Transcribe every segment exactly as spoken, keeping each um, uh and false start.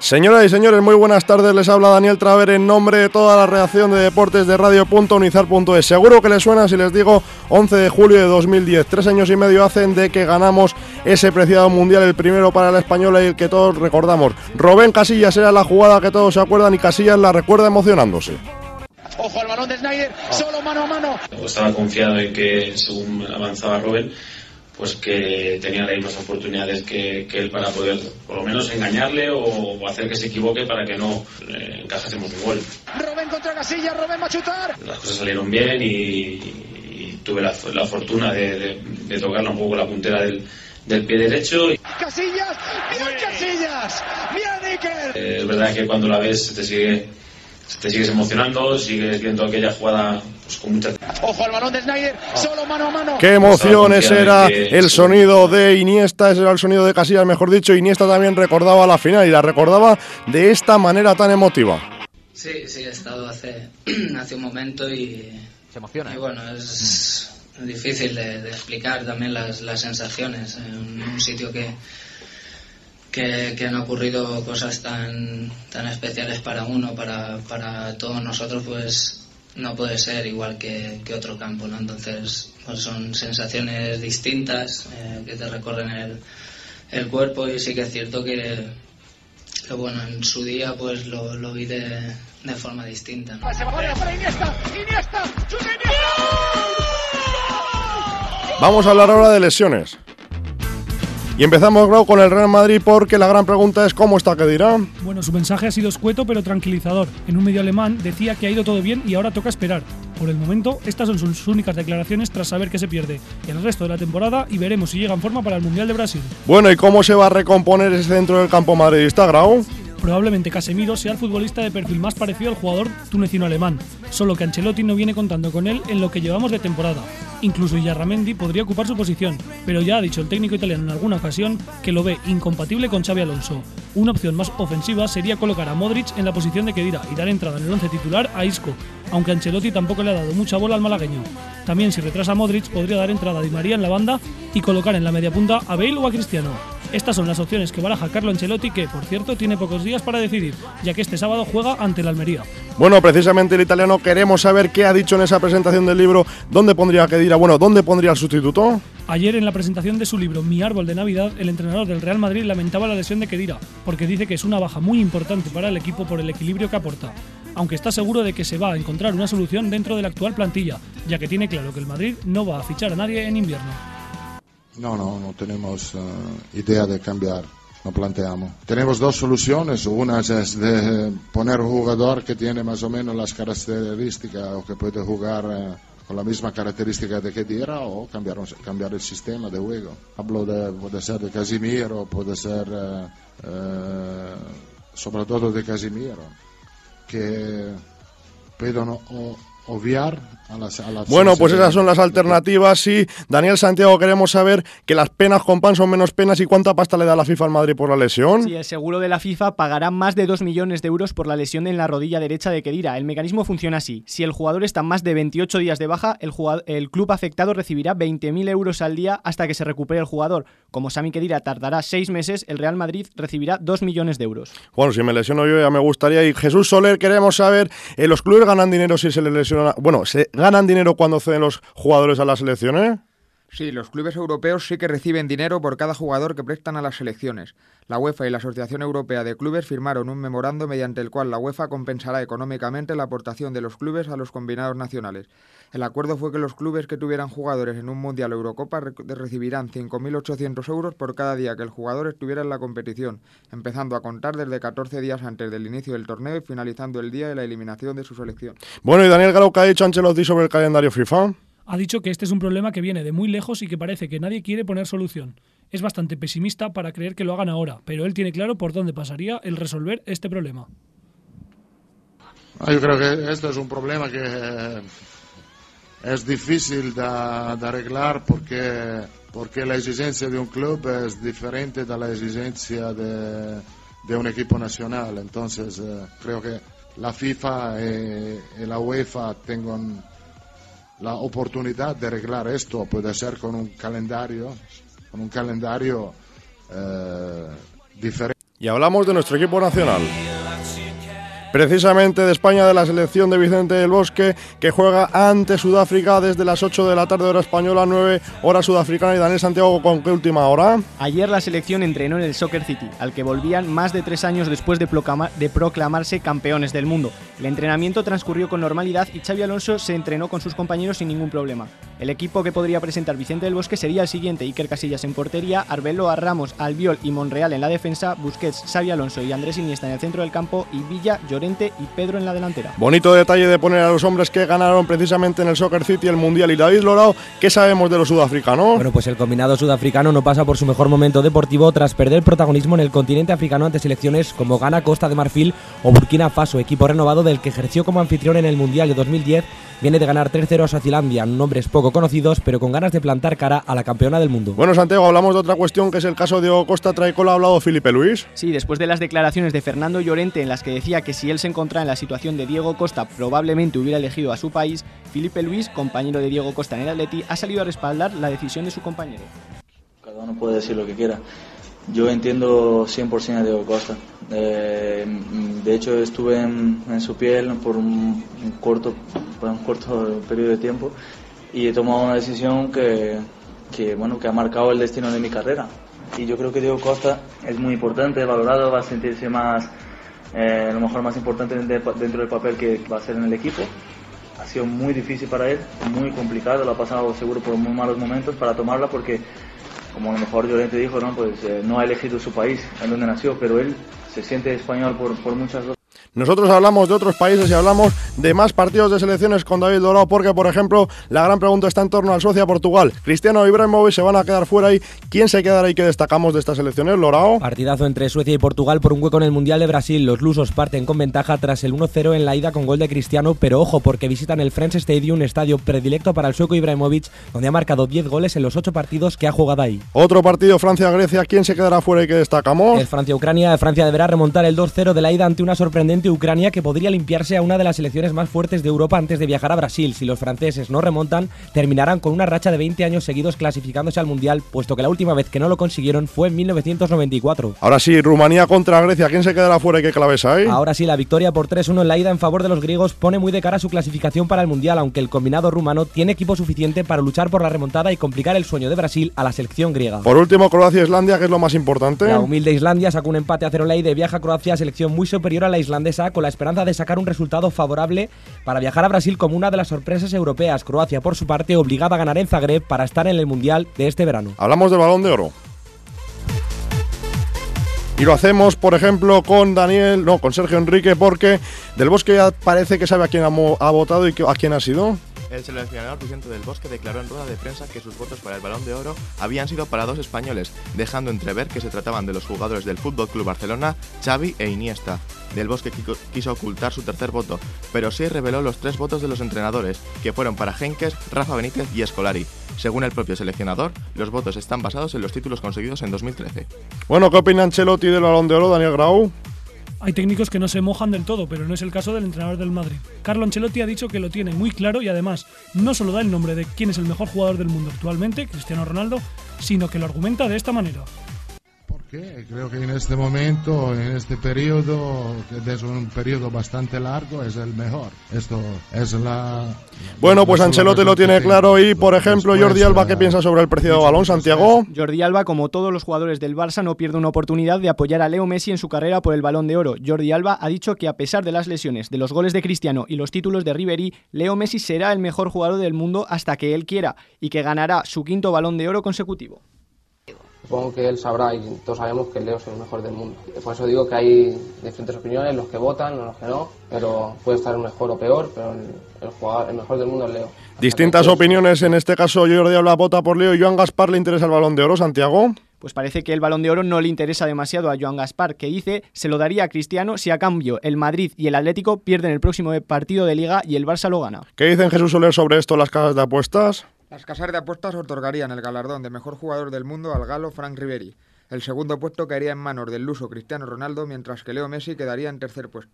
Señoras y señores, muy buenas tardes, les habla Daniel Traver en nombre de toda la redacción de deportes de radio punto unizar punto es. Seguro que les suena si les digo once de julio de dos mil diez, tres años y medio hacen de que ganamos ese preciado mundial, el primero para la española y el que todos recordamos. Rubén Casillas era la jugada que todos se acuerdan y Casillas la recuerda emocionándose. Ojo al balón de Snyder, solo mano a mano. Estaba confiado en que según avanzaba Rubén, pues que tenía las mismas oportunidades que, que él para poder por lo menos engañarle o, o hacer que se equivoque para que no eh, encajásemos un gol. Rubén contra Casillas, Rubén va a chutar. Las cosas salieron bien y, y tuve la, la fortuna de, de, de tocarla un poco la puntera del, del pie derecho. Casillas, bien Casillas, bien Iker. Eh, es verdad que cuando la ves te sigue... te sigues emocionando, sigues viendo aquella jugada pues, con mucha... Ojo al balón de Snyder, solo mano a mano. ¡Qué emoción! Ese era el sonido de Iniesta, ese era el sonido de Casillas, mejor dicho. Iniesta también recordaba la final y la recordaba de esta manera tan emotiva. Sí, sí, he estado hace, hace un momento y... Se emociona. Y bueno, es mm. difícil de, de explicar también las, las sensaciones en un sitio que... Que, que han ocurrido cosas tan tan especiales para uno, para, para todos nosotros, pues no puede ser igual que, que otro campo, ¿no? Entonces pues son sensaciones distintas eh, que te recorren el, el cuerpo y sí que es cierto que, que bueno, en su día pues lo, lo vi de, de forma distinta, ¿no? Se va para Iniesta, Iniesta, chuta Iniesta. Vamos a hablar ahora de lesiones. Y empezamos, Grau, con el Real Madrid porque la gran pregunta es ¿cómo está Khedira? Bueno, su mensaje ha sido escueto pero tranquilizador. En un medio alemán decía que ha ido todo bien y ahora toca esperar. Por el momento, estas son sus únicas declaraciones tras saber que se pierde el resto de la temporada y veremos si llega en forma para el Mundial de Brasil. Bueno, ¿y cómo se va a recomponer ese centro del campo madridista, Grau? Probablemente Casemiro sea el futbolista de perfil más parecido al jugador tunecino-alemán, solo que Ancelotti no viene contando con él en lo que llevamos de temporada. Incluso Illarramendi podría ocupar su posición, pero ya ha dicho el técnico italiano en alguna ocasión que lo ve incompatible con Xabi Alonso. Una opción más ofensiva sería colocar a Modric en la posición de Khedira y dar entrada en el once titular a Isco, aunque Ancelotti tampoco le ha dado mucha bola al malagueño. También si retrasa a Modric podría dar entrada a Di María en la banda y colocar en la media punta a Bale o a Cristiano. Estas son las opciones que baraja Carlo Ancelotti, que, por cierto, tiene pocos días para decidir, ya que este sábado juega ante el Almería. Bueno, precisamente el italiano queremos saber qué ha dicho en esa presentación del libro, dónde pondría a Khedira, bueno, dónde pondría al sustituto. Ayer, en la presentación de su libro Mi árbol de Navidad, el entrenador del Real Madrid lamentaba la lesión de Khedira, porque dice que es una baja muy importante para el equipo por el equilibrio que aporta, aunque está seguro de que se va a encontrar una solución dentro de la actual plantilla, ya que tiene claro que el Madrid no va a fichar a nadie en invierno. No, no, no tenemos uh, idea de cambiar, no planteamos. Tenemos dos soluciones, una es de poner un jugador que tiene más o menos las características o que puede jugar uh, con la misma característica de Khedira o cambiar, cambiar el sistema de juego. Hablo de, puede ser de Casemiro, puede ser uh, uh, sobre todo de Casemiro, que puedo no, o, obviar a las, a las bueno, pues esas son las alternativas. Y Daniel Santiago, queremos saber que las penas con pan son menos penas y cuánta pasta le da la FIFA al Madrid por la lesión. Sí, el seguro de la FIFA pagará más de dos millones de euros por la lesión en la rodilla derecha de Khedira. El mecanismo funciona así: si el jugador está más de veintiocho días de baja, el, jugador, el club afectado recibirá veinte mil euros al día hasta que se recupere el jugador. Como Sami Khedira tardará seis meses, el Real Madrid recibirá dos millones de euros. Bueno, si me lesiono yo ya me gustaría. Y Jesús Soler, queremos saber, eh, ¿los clubes ganan dinero si se les lesiona? Bueno, ¿se ganan dinero cuando ceden los jugadores a las selecciones? Sí, los clubes europeos sí que reciben dinero por cada jugador que prestan a las selecciones. La UEFA y la Asociación Europea de Clubes firmaron un memorando mediante el cual la UEFA compensará económicamente la aportación de los clubes a los combinados nacionales. El acuerdo fue que los clubes que tuvieran jugadores en un Mundial o Eurocopa re- recibirán cinco mil ochocientos euros por cada día que el jugador estuviera en la competición, empezando a contar desde catorce días antes del inicio del torneo y finalizando el día de la eliminación de su selección. Bueno, y Daniel Grau, ¿qué ha dicho Ancelotti sobre el calendario FIFA? Ha dicho que este es un problema que viene de muy lejos y que parece que nadie quiere poner solución. Es bastante pesimista para creer que lo hagan ahora, pero él tiene claro por dónde pasaría el resolver este problema. Yo creo que este es un problema que es difícil de, de arreglar porque, porque la exigencia de un club es diferente de la exigencia de, de un equipo nacional. Entonces eh, creo que la FIFA y, y la UEFA tengan la oportunidad de arreglar esto. Puede ser con un calendario, con un calendario eh, diferente. Y hablamos de nuestro equipo nacional. Precisamente de España, de la selección de Vicente del Bosque, que juega ante Sudáfrica desde las ocho de la tarde hora española, nueve hora sudafricana. Y Daniel Santiago, ¿con qué última hora? Ayer la selección entrenó en el Soccer City, al que volvían más de tres años después de, proclama- de proclamarse campeones del mundo. El entrenamiento transcurrió con normalidad y Xabi Alonso se entrenó con sus compañeros sin ningún problema. El equipo que podría presentar Vicente del Bosque sería el siguiente: Iker Casillas en portería, Arbeloa, Ramos, Albiol y Monreal en la defensa, Busquets, Xabi Alonso y Andrés Iniesta en el centro del campo y Villa, Llorente y Pedro en la delantera. Bonito detalle de poner a los hombres que ganaron precisamente en el Soccer City el Mundial. Y David Lorao, ¿qué sabemos de los sudafricanos? Bueno, pues el combinado sudafricano no pasa por su mejor momento deportivo tras perder protagonismo en el continente africano ante selecciones como Ghana, Costa de Marfil o Burkina Faso, equipo renovado del que ejerció como anfitrión en el Mundial de dos mil diez. Viene de ganar tres cero a Suazilandia, nombres poco conocidos, pero con ganas de plantar cara a la campeona del mundo. Bueno, Santiago, hablamos de otra cuestión, que es el caso de Diego Costa. Traicola, ha hablado Filipe Luis. Sí, después de las declaraciones de Fernando Llorente en las que decía que si él se encontraba en la situación de Diego Costa probablemente hubiera elegido a su país, Filipe Luis, compañero de Diego Costa en el Atleti, ha salido a respaldar la decisión de su compañero. Cada uno puede decir lo que quiera. Yo entiendo cien por ciento a Diego Costa. Eh, de hecho, estuve en, en su piel por un, un corto por un corto periodo de tiempo y he tomado una decisión que, que, bueno, que ha marcado el destino de mi carrera. Y yo creo que Diego Costa es muy importante, valorado, va a sentirse más, eh, a lo mejor más importante dentro del papel que va a ser en el equipo. Ha sido muy difícil para él, muy complicado, lo ha pasado seguro por muy malos momentos para tomarla porque, como a lo mejor Llorente dijo, no, pues eh, no ha elegido su país, en donde nació, pero él se siente español por, por muchas cosas. Nosotros hablamos de otros países y hablamos de más partidos de selecciones con David Dorado, porque, por ejemplo, la gran pregunta está en torno al Suecia Portugal. Cristiano e Ibrahimovic se van a quedar fuera ahí. ¿Quién se quedará y qué destacamos de estas selecciones, Lorao? Partidazo entre Suecia y Portugal por un hueco en el Mundial de Brasil. Los lusos parten con ventaja tras el uno cero en la ida con gol de Cristiano, pero ojo, porque visitan el Friends Stadium, estadio predilecto para el sueco Ibrahimovic, donde ha marcado diez goles en los ocho partidos que ha jugado ahí. Otro partido, Francia-Grecia. ¿Quién se quedará fuera y qué destacamos? El Francia-Ucrania. Francia deberá remontar el dos cero de la ida ante una sorprendente Ucrania que podría limpiarse a una de las selecciones más fuertes de Europa antes de viajar a Brasil. Si los franceses no remontan, terminarán con una racha de veinte años seguidos clasificándose al Mundial, puesto que la última vez que no lo consiguieron fue en mil novecientos noventa y cuatro. Ahora sí, Rumanía contra Grecia. ¿Quién se quedará fuera y qué claves hay? Ahora sí, la victoria por tres uno en la ida en favor de los griegos pone muy de cara su clasificación para el Mundial, aunque el combinado rumano tiene equipo suficiente para luchar por la remontada y complicar el sueño de Brasil a la selección griega. Por último, Croacia-Islandia, que es lo más importante. La humilde Islandia sacó un empate a cero en la ida y viaja a Croacia, selección muy superior a la islandesa, con la esperanza de sacar un resultado favorable para viajar a Brasil como una de las sorpresas europeas. Croacia, por su parte, obligada a ganar en Zagreb para estar en el Mundial de este verano. Hablamos del Balón de Oro. Y lo hacemos, por ejemplo, con Daniel, no, con Sergio Enrique, porque Del Bosque ya parece que sabe a quién ha, ha votado y a quién ha sido. El seleccionador Vicente del Bosque declaró en rueda de prensa que sus votos para el Balón de Oro habían sido para dos españoles, dejando entrever que se trataban de los jugadores del F C Barcelona, Xavi e Iniesta. Del Bosque quiso ocultar su tercer voto, pero sí reveló los tres votos de los entrenadores, que fueron para Henkes, Rafa Benítez y Scolari. Según el propio seleccionador, los votos están basados en los títulos conseguidos en dos mil trece. Bueno, ¿qué opina Ancelotti del Balón de Oro, Daniel Grau? Hay técnicos que no se mojan del todo, pero no es el caso del entrenador del Madrid. Carlo Ancelotti ha dicho que lo tiene muy claro y además no solo da el nombre de quién es el mejor jugador del mundo actualmente, Cristiano Ronaldo, sino que lo argumenta de esta manera. Porque creo que en este momento, en este periodo, que es un periodo bastante largo, es el mejor. Esto es la... Bueno, pues Ancelotti lo tiene claro y, por ejemplo, Jordi Alba, ¿qué piensa sobre el precio de balón, Santiago? Jordi Alba, como todos los jugadores del Barça, no pierde una oportunidad de apoyar a Leo Messi en su carrera por el Balón de Oro. Jordi Alba ha dicho que a pesar de las lesiones, de los goles de Cristiano y los títulos de Ribéry, Leo Messi será el mejor jugador del mundo hasta que él quiera y que ganará su quinto Balón de Oro consecutivo. Supongo que él sabrá y todos sabemos que Leo es el mejor del mundo. Por eso digo que hay diferentes opiniones, los que votan, los que no, pero puede estar mejor o peor, pero el, el, jugador, el mejor del mundo es Leo. Distintas opiniones, en este caso Jordi Alba vota por Leo y Joan Gaspar le interesa el Balón de Oro, Santiago. Pues parece que el Balón de Oro no le interesa demasiado a Joan Gaspar, que dice se lo daría a Cristiano si a cambio el Madrid y el Atlético pierden el próximo partido de Liga y el Barça lo gana. ¿Qué dicen Jesús Soler sobre esto las casas de apuestas? Las casas de apuestas otorgarían el galardón de mejor jugador del mundo al galo Frank Ribéry. El segundo puesto caería en manos del luso Cristiano Ronaldo, mientras que Leo Messi quedaría en tercer puesto.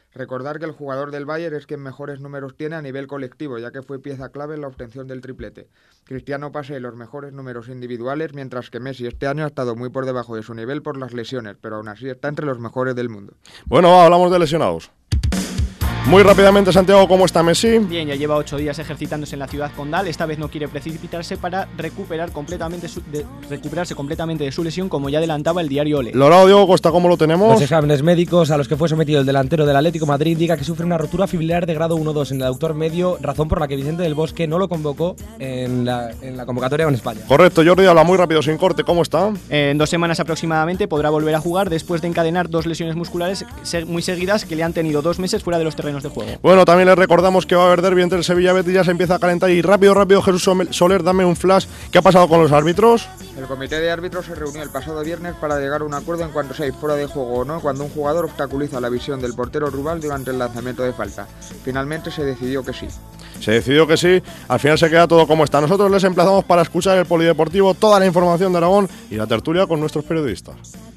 Recordar que el jugador del Bayern es quien mejores números tiene a nivel colectivo, ya que fue pieza clave en la obtención del triplete. Cristiano posee los mejores números individuales, mientras que Messi este año ha estado muy por debajo de su nivel por las lesiones, pero aún así está entre los mejores del mundo. Bueno, hablamos de lesionados. Muy rápidamente, Santiago, ¿cómo está Messi? Bien, ya lleva ocho días ejercitándose en la ciudad condal. Esta vez no quiere precipitarse para recuperar completamente su, de, recuperarse completamente de su lesión, como ya adelantaba el diario Ole. Lorado, Diego Costa, ¿cómo lo tenemos? Los exámenes médicos a los que fue sometido el delantero del Atlético de Madrid indica que sufre una rotura fibrilar de grado uno dos en el aductor medio, razón por la que Vicente del Bosque no lo convocó en la, en la convocatoria con España. Correcto, Jordi, habla muy rápido, sin corte, ¿cómo está? Eh, en dos semanas aproximadamente podrá volver a jugar después de encadenar dos lesiones musculares muy seguidas que le han tenido dos meses fuera de los terrenos de juego. Bueno, también También les recordamos que va a haber derbi entre el Sevilla y Betis, ya se empieza a calentar. Y rápido, rápido, Jesús Soler, dame un flash. ¿Qué ha pasado con los árbitros? El comité de árbitros se reunió el pasado viernes para llegar a un acuerdo en cuanto sea fuera de juego o no cuando un jugador obstaculiza la visión del portero rival durante el lanzamiento de falta. Finalmente se decidió que sí. Se decidió que sí, al final se queda todo como está. Nosotros les emplazamos para escuchar el Polideportivo, toda la información de Aragón y la tertulia con nuestros periodistas.